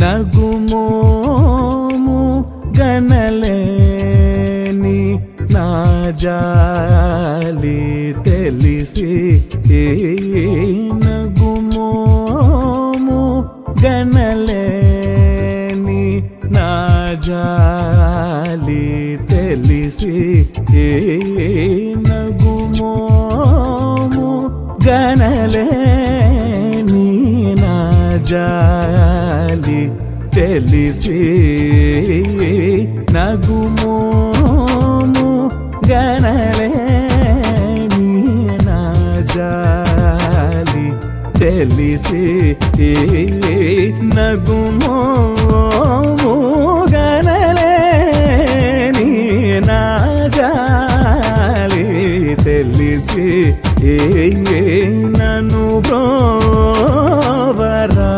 నగుమోము గనలేని నా జాలి తెలిసి నగుమోము గనలేని నా జాలి తెలిసి నగుమోము గనలేని నా జాలి తెలిసి నగుమోము గనలేని నా జాలి తెలిసి నగుమోము గనలేని నా జాలి తెలిసి నన్ను బ్రోవరా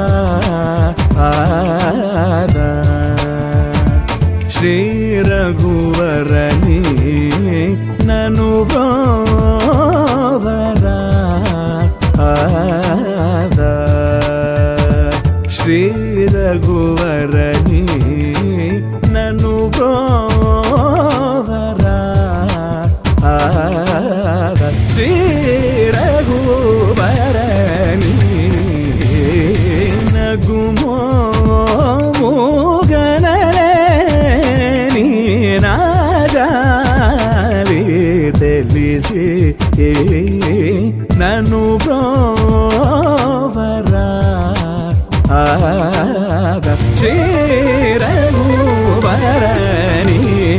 శ్రీ రఘువరని నన్ను బ్రోవరా శ్రీ రఘువరని నన్ను బ్రోవరా శ్రీ రఘువరని నగుమోము గనలేని నా జాలి తెలిసి నన్ను బ్రోవరా శ్రీ రఘువరని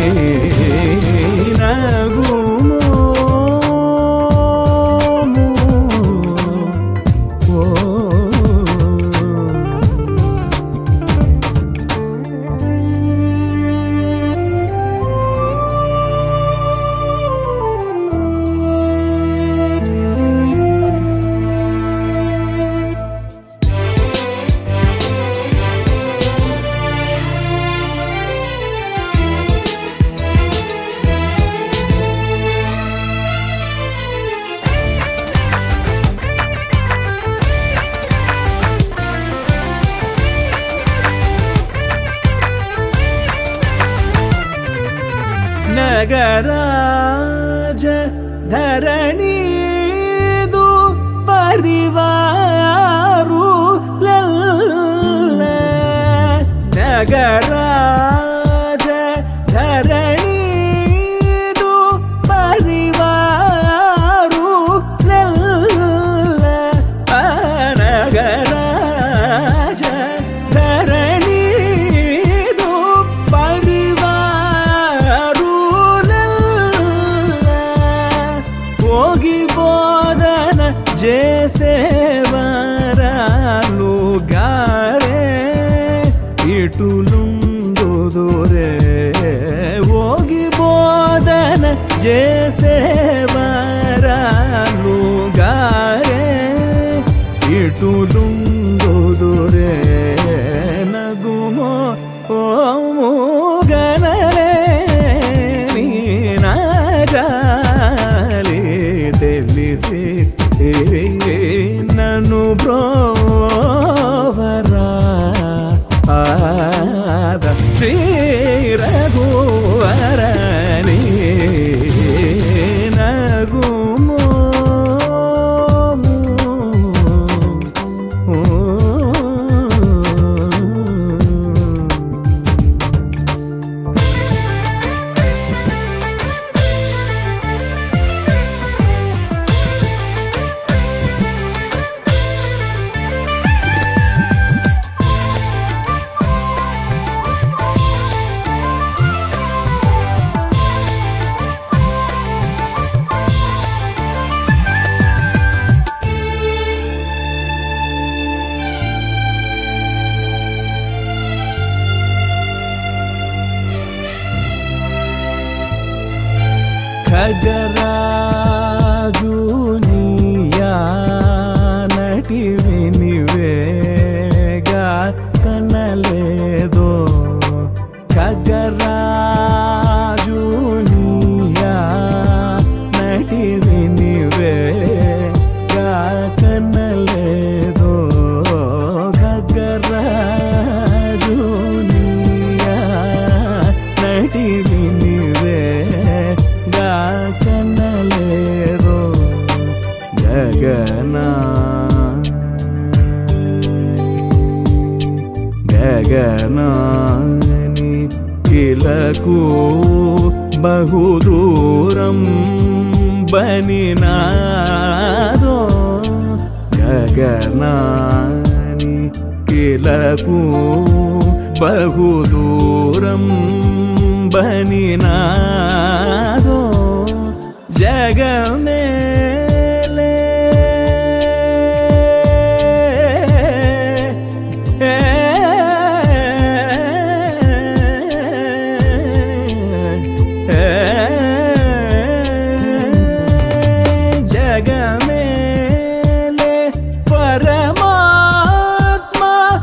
ನಗರಾಜ ಧರಣೀದು ಪರಿವಾರು ಲಲ್ಲ ನಗರಾಜ ಧರಣೀದು ಪರಿವಾರು ಲಲ್ಲ ನಗರಾಜ ಧರಣೀದು ಪರಿವಾರು ಹೋಗಿ ಬೋಧನ ಜೇಸೇವರಾಲು ಗಾರೆ ಇಟುಲುಂದುದುರೆ ಹೋಗಿ ಬೋಧನ ಜೇಸೇವರಾಲು ಗಾರೆ ಇಟುಲುಂದುದುರೆ ನಗುಮೋ ಓಮು ಗನಲೇನಿ ನಾ ಜಾಲಿ తెలిసి నన్ను బ్రోవరా శ్రీ రఘువరని నగుమోము గగనాని కిలకు బహుదూరం బనినాదో గగనాని కిలకు బహుదూరం బనినాదో జగమేలే జగమేలే పరమాత్మ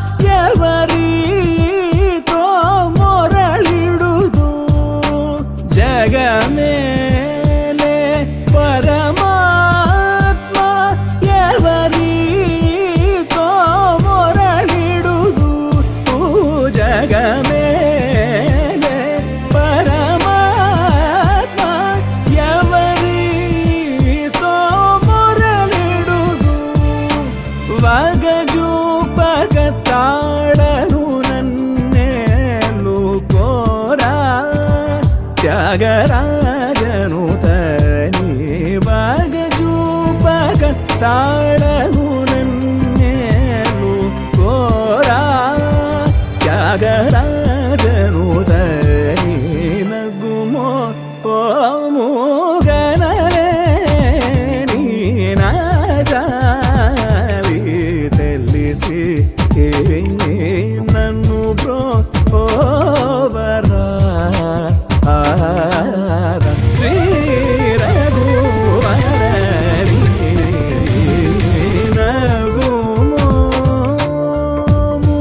ఎవరితో మొరళిడుదు జగమేలే పరమాత్మ ఎవరితో మొరళిడుదు జగమేలే పరమాత్మ ఎవరితో మొరళిడుదు వగజూపగతాడను నన్నేలు కోరా త్యాగరాజను తని వగజూపగతాడను నన్నేలు కోరా త్యాగరాజను తని నగుమో ఓము గనలే నీ నాజాలి తెలిసి నన్ను బ్రోవరా శ్రీ రఘువరని నగుమోము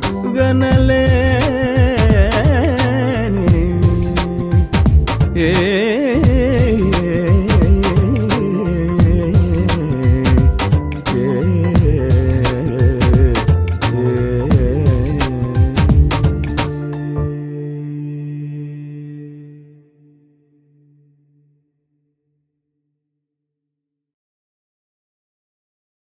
గనలేని